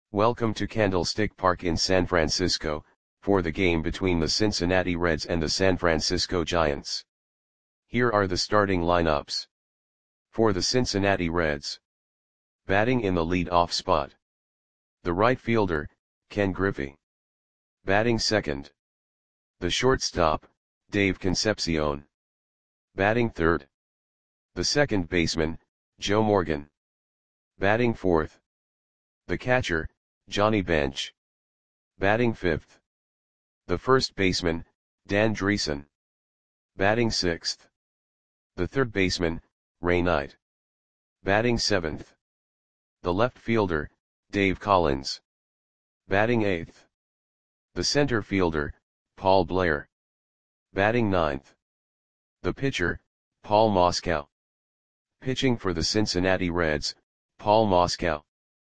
Welcome to Candlestick Park in San Francisco, for the game between the Cincinnati Reds and the San Francisco Giants. Here are the starting lineups. For the Cincinnati Reds. Batting in the lead-off spot. The right fielder, Ken Griffey. Batting second. The shortstop, Dave Concepcion. Batting third. The second baseman, Joe Morgan. Batting fourth. The catcher, Johnny Bench. Batting fifth. The first baseman, Dan Driessen. Batting sixth. The third baseman, Ray Knight. Batting seventh. The left fielder, Dave Collins. Batting eighth. The center fielder, Paul Blair. Batting ninth. The pitcher, Paul Moskow. Pitching for the Cincinnati Reds, Paul Moskow.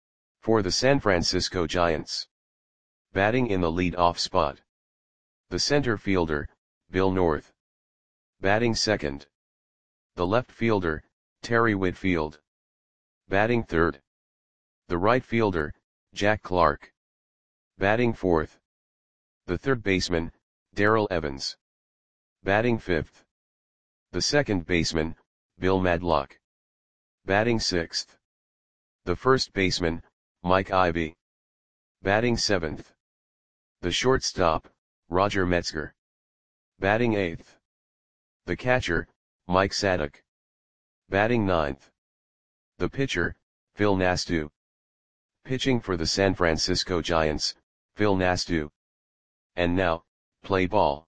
For the San Francisco Giants. Batting in the lead-off spot. The center fielder, Bill North. Batting second. The left fielder, Terry Whitfield. Batting third. The right fielder, Jack Clark. Batting fourth. The third baseman, Darrell Evans. Batting fifth. The second baseman, Bill Madlock. Batting sixth. The first baseman, Mike Ivy. Batting seventh. The shortstop, Roger Metzger. Batting eighth. The catcher, Mike Sadek. Batting ninth. The pitcher, Phil Nastu. Pitching for the San Francisco Giants, Phil Nastu. And now, play ball.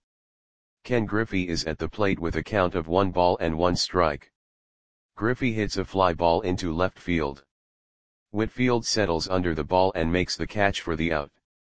Ken Griffey is at the plate with a count of 1 ball and 1 strike. Griffey hits a fly ball into left field. Whitfield settles under the ball and makes the catch for the out.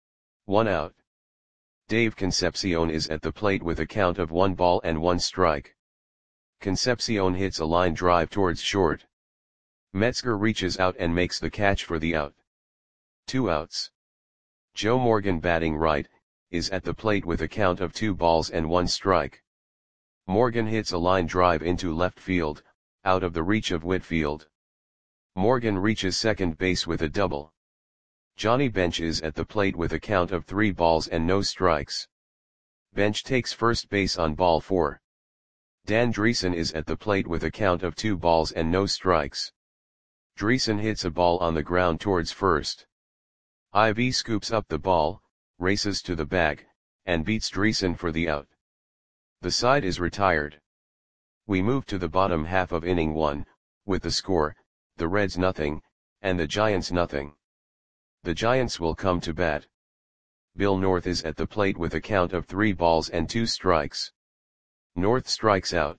1 out. Dave Concepcion is at the plate with a count of 1 ball and 1 strike. Concepcion hits a line drive towards short. Metzger reaches out and makes the catch for the out. 2 outs. Joe Morgan, batting right, is at the plate with a count of 2 balls and 1 strike. Morgan hits a line drive into left field, out of the reach of Whitfield. Morgan reaches second base with a double. Johnny Bench is at the plate with a count of 3 balls and no strikes. Bench takes first base on ball 4. Dan Driessen is at the plate with a count of 2 balls and no strikes. Driessen hits a ball on the ground towards first. Ivy scoops up the ball, races to the bag, and beats Driessen for the out. The side is retired. We move to the bottom half of inning 1, with the score, the Reds nothing, and the Giants nothing. The Giants will come to bat. Bill North is at the plate with a count of 3 balls and 2 strikes. North strikes out.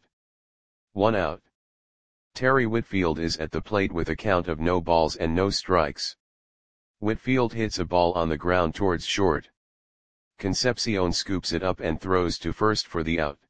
1 out. Terry Whitfield is at the plate with a count of no balls and no strikes. Whitfield hits a ball on the ground towards short. Concepcion scoops it up and throws to first for the out.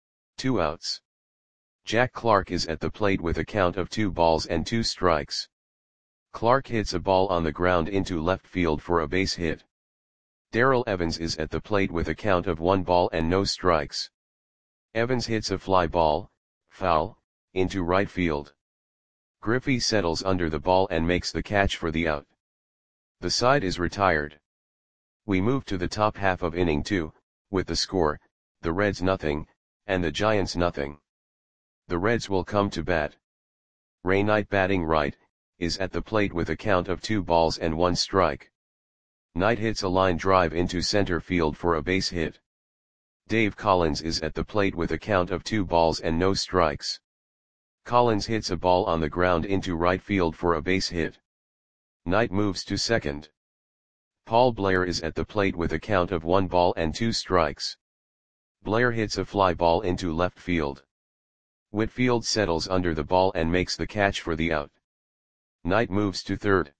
2 outs. Jack Clark is at the plate with a count of 2 balls and 2 strikes. Clark hits a ball on the ground into left field for a base hit. Darrell Evans is at the plate with a count of 1 ball and no strikes. Evans hits a fly ball, foul, into right field. Griffey settles under the ball and makes the catch for the out. The side is retired. We move to the top half of inning 2, with the score, the Reds nothing, and the Giants nothing. The Reds will come to bat. Ray Knight, batting right, is at the plate with a count of 2 balls and 1 strike. Knight hits a line drive into center field for a base hit. Dave Collins is at the plate with a count of 2 balls and no strikes. Collins hits a ball on the ground into right field for a base hit. Knight moves to second. Paul Blair is at the plate with a count of 1 ball and 2 strikes. Blair hits a fly ball into left field. Whitfield settles under the ball and makes the catch for the out. Knight moves to third.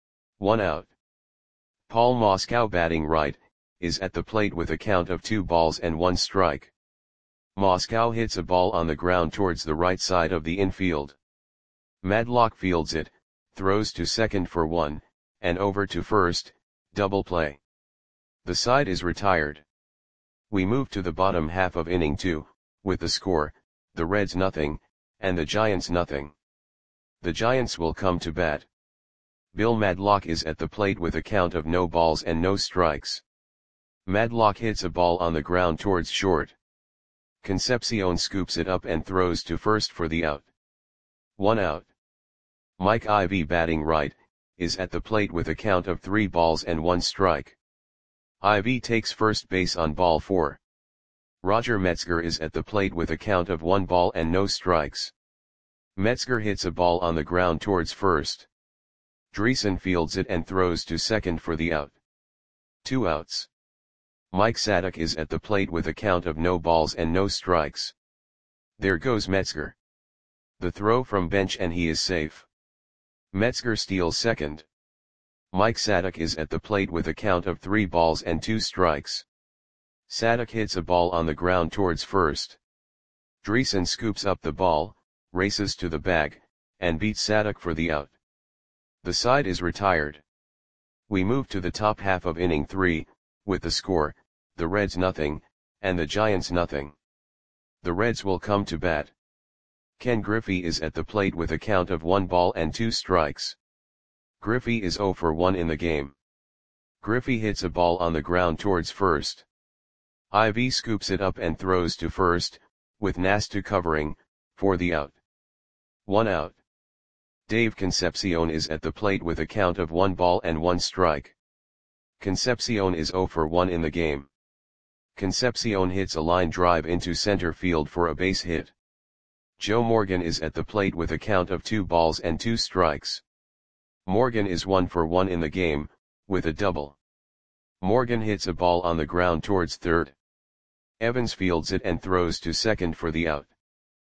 1 out. Paul Moskow, batting right, is at the plate with a count of 2 balls and 1 strike. Moskow hits a ball on the ground towards the right side of the infield. Madlock fields it, throws to second for 1, and over to first, double play. The side is retired. We move to the bottom half of inning 2, with the score, the Reds nothing, and the Giants nothing. The Giants will come to bat. Bill Madlock is at the plate with a count of no balls and no strikes. Madlock hits a ball on the ground towards short. Concepcion scoops it up and throws to first for the out. 1 out. Mike Ivy, batting right, is at the plate with a count of 3 balls and 1 strike. Ivy takes first base on ball 4. Roger Metzger is at the plate with a count of 1 ball and no strikes. Metzger hits a ball on the ground towards first. Dreesen fields it and throws to second for the out. 2 outs. Mike Sadek is at the plate with a count of no balls and no strikes. There goes Metzger. The throw from bench and he is safe. Metzger steals second. Mike Sadek is at the plate with a count of 3 balls and 2 strikes. Sadek hits a ball on the ground towards first. Dreesen scoops up the ball, races to the bag, and beats Sadek for the out. The side is retired. We move to the top half of inning 3, with the score, the Reds nothing, and the Giants nothing. The Reds will come to bat. Ken Griffey is at the plate with a count of 1 ball and 2 strikes. Griffey is 0 for 1 in the game. Griffey hits a ball on the ground towards first. Ivy scoops it up and throws to first, with Nastu covering, for the out. 1 out. Dave Concepcion is at the plate with a count of 1 ball and 1 strike. Concepcion is 0 for 1 in the game. Concepcion hits a line drive into center field for a base hit. Joe Morgan is at the plate with a count of 2 balls and 2 strikes. Morgan is 1 for 1 in the game, with a double. Morgan hits a ball on the ground towards third. Evans fields it and throws to second for the out.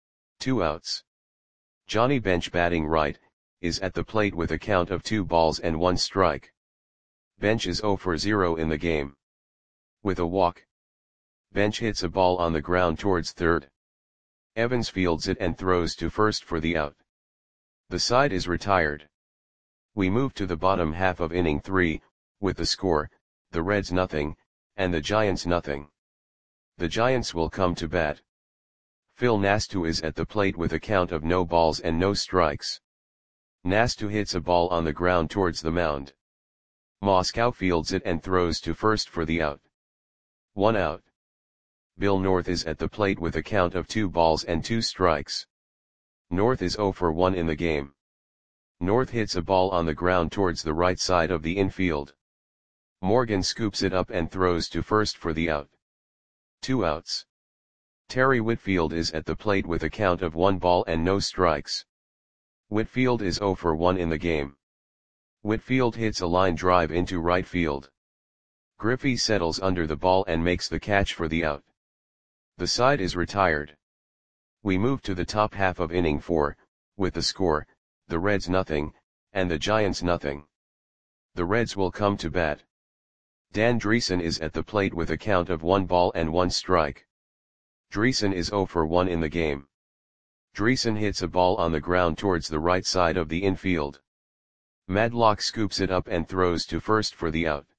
2 outs. Johnny Bench, batting right, is at the plate with a count of 2 balls and 1 strike. Bench is 0 for 0 in the game. With a walk. Bench hits a ball on the ground towards third. Evans fields it and throws to first for the out. The side is retired. We move to the bottom half of inning 3, with the score, the Reds nothing, and the Giants nothing. The Giants will come to bat. Phil Nastu is at the plate with a count of no balls and no strikes. Nastu hits a ball on the ground towards the mound. Moscow fields it and throws to first for the out. 1 out. Bill North is at the plate with a count of 2 balls and 2 strikes. North is 0 for 1 in the game. North hits a ball on the ground towards the right side of the infield. Morgan scoops it up and throws to first for the out. 2 outs. Terry Whitfield is at the plate with a count of 1 ball and no strikes. Whitfield is 0 for 1 in the game. Whitfield hits a line drive into right field. Griffey settles under the ball and makes the catch for the out. The side is retired. We move to the top half of inning 4, with the score, the Reds nothing, and the Giants nothing. The Reds will come to bat. Dan Dreesen is at the plate with a count of 1 ball and 1 strike. Dreesen is 0 for 1 in the game. Dreesen hits a ball on the ground towards the right side of the infield. Madlock scoops it up and throws to first for the out.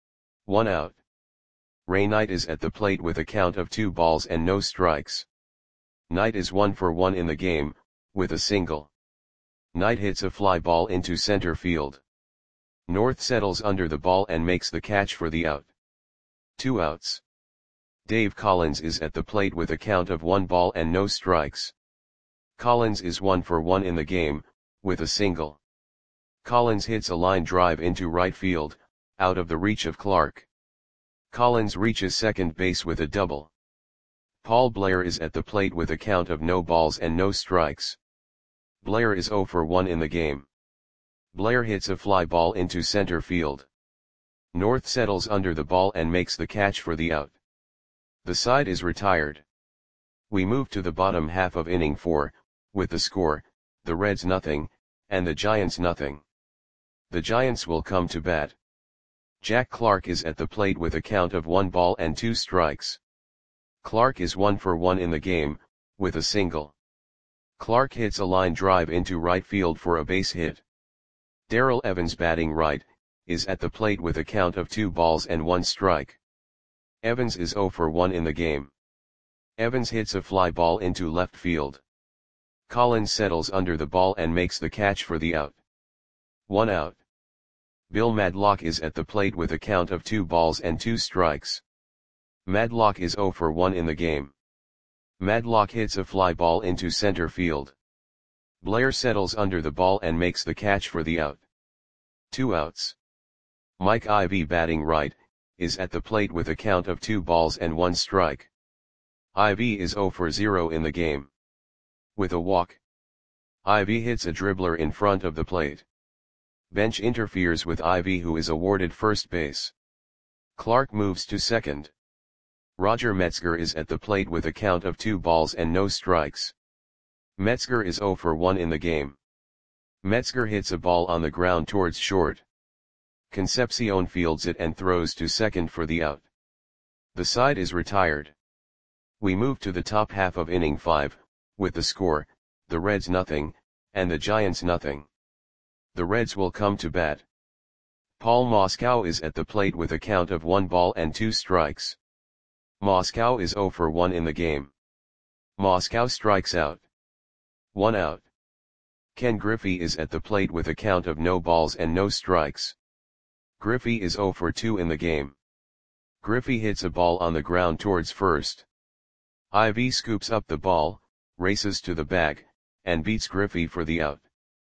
1 out. Ray Knight is at the plate with a count of 2 balls and no strikes. Knight is 1 for 1 in the game, with a single. Knight hits a fly ball into center field. North settles under the ball and makes the catch for the out. 2 outs. Dave Collins is at the plate with a count of 1 ball and no strikes. Collins is 1 for 1 in the game, with a single. Collins hits a line drive into right field, out of the reach of Clark. Collins reaches second base with a double. Paul Blair is at the plate with a count of no balls and no strikes. Blair is 0 for 1 in the game. Blair hits a fly ball into center field. North settles under the ball and makes the catch for the out. The side is retired. We move to the bottom half of inning 4, with the score, the Reds nothing, and the Giants nothing. The Giants will come to bat. Jack Clark is at the plate with a count of 1 ball and 2 strikes. Clark is 1 for 1 in the game, with a single. Clark hits a line drive into right field for a base hit. Darrell Evans, batting right, is at the plate with a count of 2 balls and 1 strike. Evans is 0 for 1 in the game. Evans hits a fly ball into left field. Collins settles under the ball and makes the catch for the out. 1 out. Bill Madlock is at the plate with a count of 2 balls and 2 strikes. Madlock is 0 for 1 in the game. Madlock hits a fly ball into center field. Blair settles under the ball and makes the catch for the out. 2 outs. Mike Ivy, batting right, is at the plate with a count of 2 balls and 1 strike. Ivy is 0 for 0 in the game. With a walk, Ivy hits a dribbler in front of the plate. Bench interferes with Ivy, who is awarded first base. Clark moves to second. Roger Metzger is at the plate with a count of 2 balls and no strikes. Metzger is 0 for 1 in the game. Metzger hits a ball on the ground towards short. Concepcion fields it and throws to second for the out. The side is retired. We move to the top half of inning 5, with the score, the Reds 0, and the Giants 0. The Reds will come to bat. Paul Moscow is at the plate with a count of 1 ball and 2 strikes. Moscow is 0 for 1 in the game. Moscow strikes out. 1 out. Ken Griffey is at the plate with a count of no balls and no strikes. Griffey is 0 for 2 in the game. Griffey hits a ball on the ground towards first. Ivy scoops up the ball, races to the bag, and beats Griffey for the out.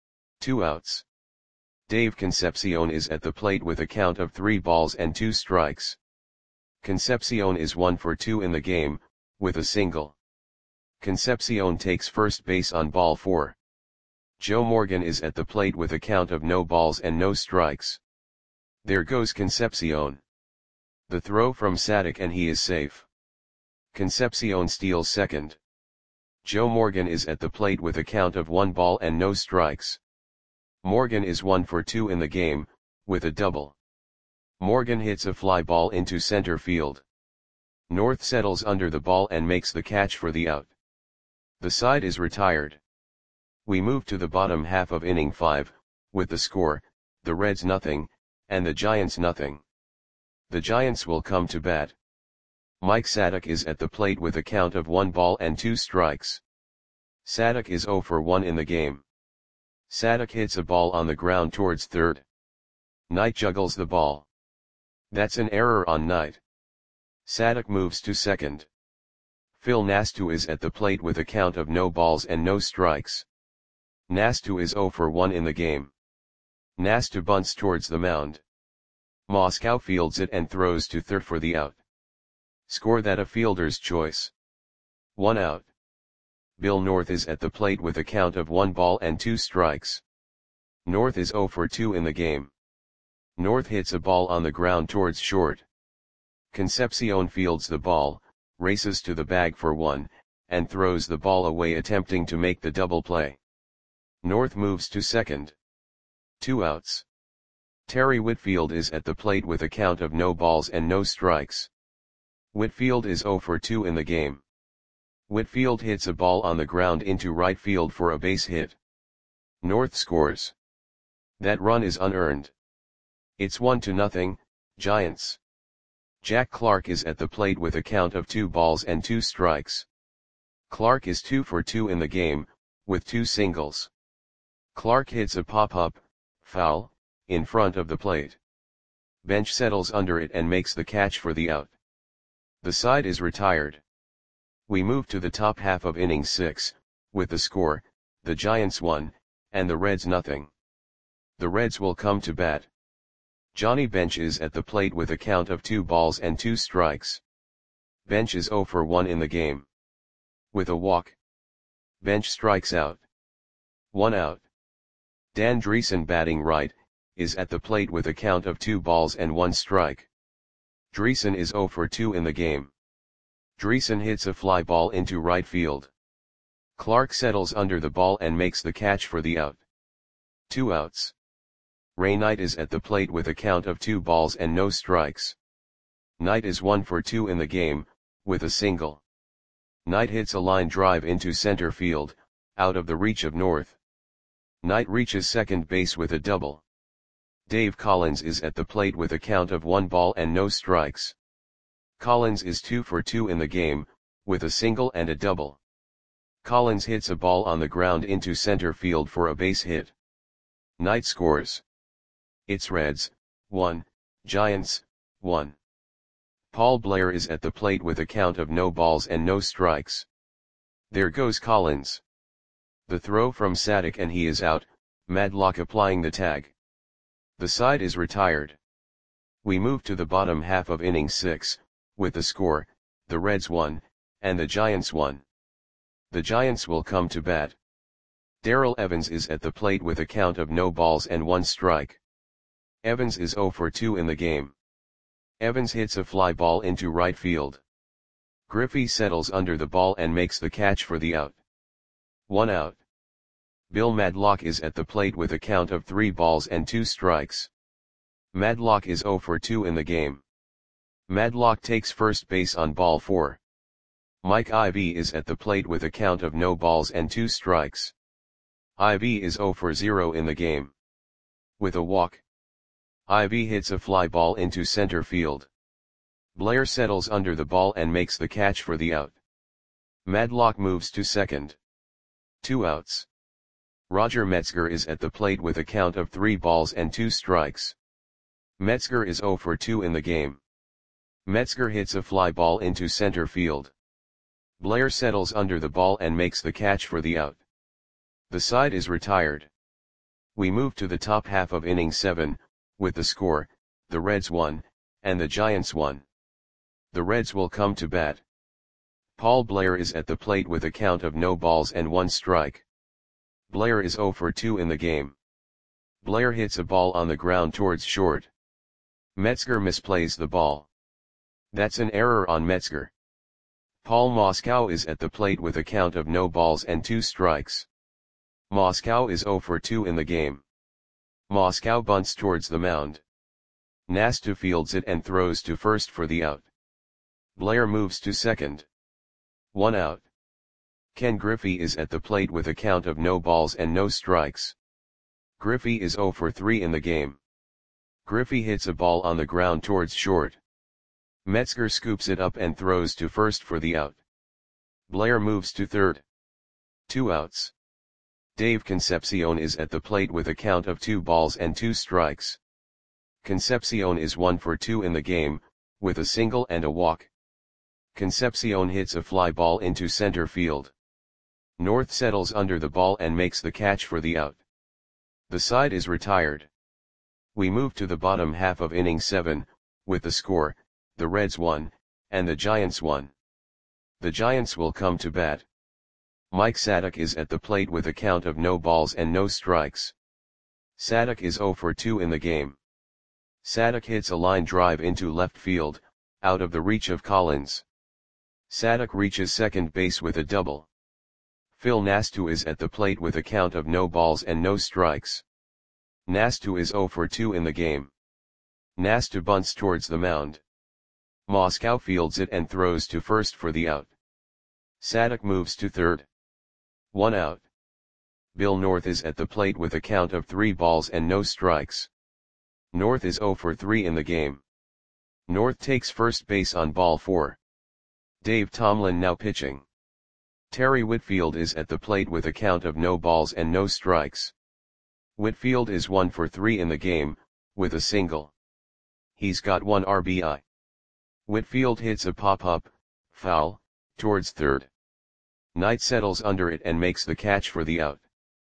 2 outs. Dave Concepcion is at the plate with a count of 3 balls and 2 strikes. Concepcion is 1 for 2 in the game, with a single. Concepcion takes first base on ball 4. Joe Morgan is at the plate with a count of no balls and no strikes. There goes Concepcion. The throw from Sadek and he is safe. Concepcion steals second. Joe Morgan is at the plate with a count of 1 ball and no strikes. Morgan is 1 for 2 in the game, with a double. Morgan hits a fly ball into center field. North settles under the ball and makes the catch for the out. The side is retired. We move to the bottom half of inning 5, with the score, the Reds 0, and the Giants 0. The Giants will come to bat. Mike Sadek is at the plate with a count of 1 ball and 2 strikes. Sadek is 0 for 1 in the game. Sadek hits a ball on the ground towards third. Knight juggles the ball. That's an error on Knight. Sadek moves to second. Phil Nastu is at the plate with a count of no balls and no strikes. Nastu is 0 for 1 in the game. Nastu bunts towards the mound. Moscow fields it and throws to third for the out. Score that a fielder's choice. 1 out. Bill North is at the plate with a count of 1 ball and 2 strikes. North is 0 for 2 in the game. North hits a ball on the ground towards short. Concepcion fields the ball, races to the bag for 1, and throws the ball away attempting to make the double play. North moves to second. 2 outs. Terry Whitfield is at the plate with a count of no balls and no strikes. Whitfield is 0 for 2 in the game. Whitfield hits a ball on the ground into right field for a base hit. North scores. That run is unearned. It's 1-0, Giants. Jack Clark is at the plate with a count of 2 balls and 2 strikes. Clark is 2 for 2 in the game, with 2 singles. Clark hits a pop-up, foul, in front of the plate. Bench settles under it and makes the catch for the out. The side is retired. We move to the top half of inning 6, with the score, the Giants 1, and the Reds 0. The Reds will come to bat. Johnny Bench is at the plate with a count of 2 balls and 2 strikes. Bench is 0 for 1 in the game. With a walk, Bench strikes out. 1 out. Dan Dreesen, batting right, is at the plate with a count of 2 balls and 1 strike. Dreesen is 0 for 2 in the game. Dreesen hits a fly ball into right field. Clark settles under the ball and makes the catch for the out. 2 outs. Ray Knight is at the plate with a count of 2 balls and no strikes. Knight is 1 for 2 in the game, with a single. Knight hits a line drive into center field, out of the reach of North. Knight reaches second base with a double. Dave Collins is at the plate with a count of 1 ball and no strikes. Collins is 2 for 2 in the game, with a single and a double. Collins hits a ball on the ground into center field for a base hit. Knight scores. It's Reds, 1, Giants, 1. Paul Blair is at the plate with a count of no balls and no strikes. There goes Collins. The throw from Sadek and he is out, Madlock applying the tag. The side is retired. We move to the bottom half of inning 6, with the score, the Reds 1, and the Giants 1. The Giants will come to bat. Darrell Evans is at the plate with a count of no balls and 1 strike. Evans is 0 for 2 in the game. Evans hits a fly ball into right field. Griffey settles under the ball and makes the catch for the out. 1 out. Bill Madlock is at the plate with a count of 3 balls and 2 strikes. Madlock is 0 for 2 in the game. Madlock takes first base on ball 4. Mike Ivy is at the plate with a count of no balls and 2 strikes. Ivy is 0 for 0 in the game. With a walk, Ivy hits a fly ball into center field. Blair settles under the ball and makes the catch for the out. Madlock moves to second. 2 outs. Roger Metzger is at the plate with a count of 3 balls and 2 strikes. Metzger is 0 for 2 in the game. Metzger hits a fly ball into center field. Blair settles under the ball and makes the catch for the out. The side is retired. We move to the top half of inning 7, with the score, the Reds 1, and the Giants 1. The Reds will come to bat. Paul Blair is at the plate with a count of no balls and 1 strike. Blair is 0 for 2 in the game. Blair hits a ball on the ground towards short. Metzger misplays the ball. That's an error on Metzger. Paul Moscow is at the plate with a count of no balls and 2 strikes. Moscow is 0 for 2 in the game. Moscow bunts towards the mound. Nastu fields it and throws to first for the out. Blair moves to second. 1 out. Ken Griffey is at the plate with a count of no balls and no strikes. Griffey is 0 for 3 in the game. Griffey hits a ball on the ground towards short. Metzger scoops it up and throws to first for the out. Blair moves to third. 2 outs. Dave Concepcion is at the plate with a count of 2 balls and 2 strikes. Concepcion is 1 for 2 in the game, with a single and a walk. Concepcion hits a fly ball into center field. North settles under the ball and makes the catch for the out. The side is retired. We move to the bottom half of inning 7, with the score, the Reds 1, and the Giants 1. The Giants will come to bat. Mike Sadek is at the plate with a count of no balls and no strikes. Sadek is 0 for 2 in the game. Sadek hits a line drive into left field, out of the reach of Collins. Sadek reaches second base with a double. Phil Nastu is at the plate with a count of no balls and no strikes. Nastu is 0 for 2 in the game. Nastu bunts towards the mound. Moscow fields it and throws to first for the out. Sadek moves to third. 1 out. Bill North is at the plate with a count of 3 balls and no strikes. North is 0 for 3 in the game. North takes first base on ball 4. Dave Tomlin now pitching. Terry Whitfield is at the plate with a count of no balls and no strikes. Whitfield is 1 for 3 in the game, with a single. He's got 1 RBI. Whitfield hits a pop-up, foul, towards third. Knight settles under it and makes the catch for the out.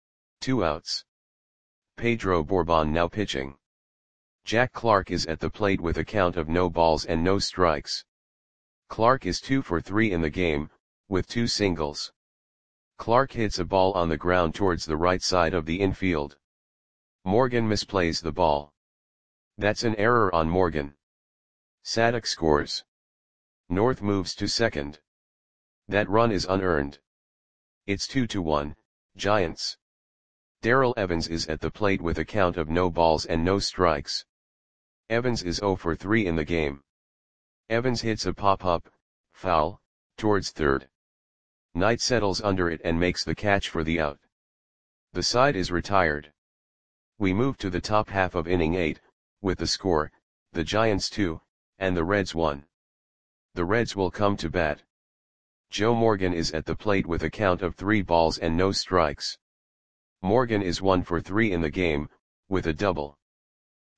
2 outs. Pedro Bourbon now pitching. Jack Clark is at the plate with a count of no balls and no strikes. Clark is 2 for 3 in the game, with 2 singles. Clark hits a ball on the ground towards the right side of the infield. Morgan misplays the ball. That's an error on Morgan. Sadek scores. North moves to second. That run is unearned. It's 2-1, Giants. Darrell Evans is at the plate with a count of no balls and no strikes. Evans is 0 for 3 in the game. Evans hits a pop-up, foul, towards third. Knight settles under it and makes the catch for the out. The side is retired. We move to the top half of inning 8, with the score, the Giants 2, and the Reds 1. The Reds will come to bat. Joe Morgan is at the plate with a count of 3 balls and no strikes. Morgan is 1 for 3 in the game, with a double.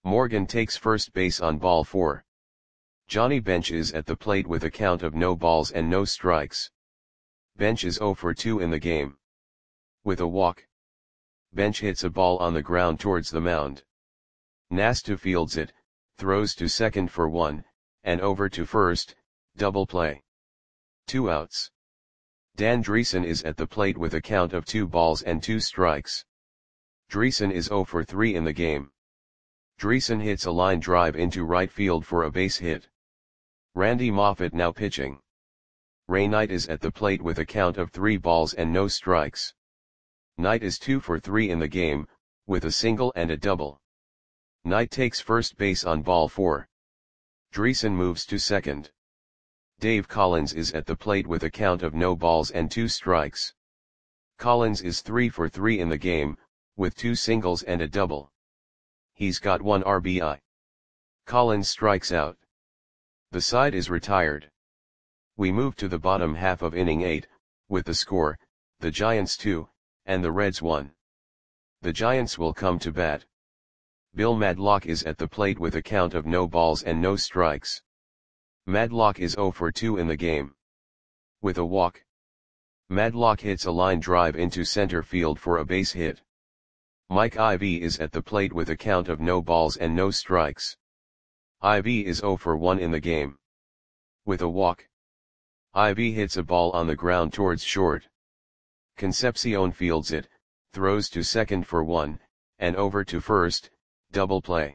Morgan takes first base on ball 4. Johnny Bench is at the plate with a count of no balls and no strikes. Bench is 0 for 2 in the game. With a walk, Bench hits a ball on the ground towards the mound. Nastu fields it, throws to second for 1, and over to first, double play. 2 outs. Dan Dreesen is at the plate with a count of 2 balls and 2 strikes. Dreesen is 0 for 3 in the game. Dreesen hits a line drive into right field for a base hit. Randy Moffett now pitching. Ray Knight is at the plate with a count of 3 balls and no strikes. Knight is 2 for 3 in the game, with a single and a double. Knight takes first base on ball 4. Dreesen moves to second. Dave Collins is at the plate with a count of no balls and 2 strikes. Collins is 3 for 3 in the game, with 2 singles and a double. He's got 1 RBI. Collins strikes out. The side is retired. We move to the bottom half of inning 8, with the score, the Giants 2, and the Reds 1. The Giants will come to bat. Bill Madlock is at the plate with a count of no balls and no strikes. Madlock is 0 for 2 in the game. With a walk, Madlock hits a line drive into center field for a base hit. Mike Ivy is at the plate with a count of no balls and no strikes. Ivy is 0 for 1 in the game. With a walk, Ivy hits a ball on the ground towards short. Concepcion fields it, throws to second for 1, and over to first, double play.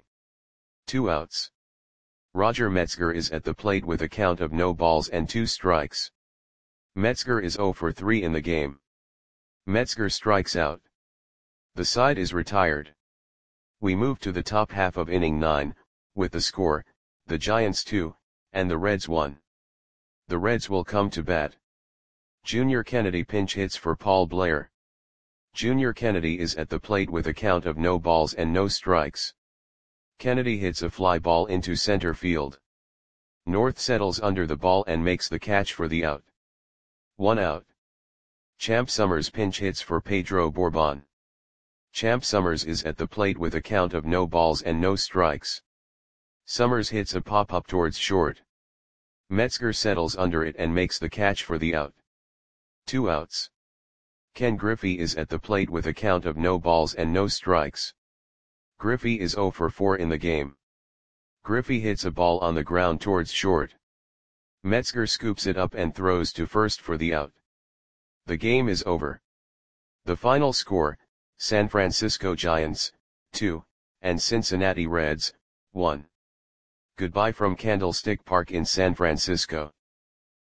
2 outs. Roger Metzger is at the plate with a count of no balls and 2 strikes. Metzger is 0 for 3 in the game. Metzger strikes out. The side is retired. We move to the top half of inning 9, with the score, the Giants 2, and the Reds 1. The Reds will come to bat. Junior Kennedy pinch hits for Paul Blair. Junior Kennedy is at the plate with a count of no balls and no strikes. Kennedy hits a fly ball into center field. North settles under the ball and makes the catch for the out. 1 out. Champ Summers pinch hits for Pedro Bourbon. Champ Summers is at the plate with a count of no balls and no strikes. Summers hits a pop-up towards short. Metzger settles under it and makes the catch for the out. 2 outs. Ken Griffey is at the plate with a count of no balls and no strikes. Griffey is 0 for 4 in the game. Griffey hits a ball on the ground towards short. Metzger scoops it up and throws to first for the out. The game is over. The final score, San Francisco Giants, 2, and Cincinnati Reds, 1. Goodbye from Candlestick Park in San Francisco.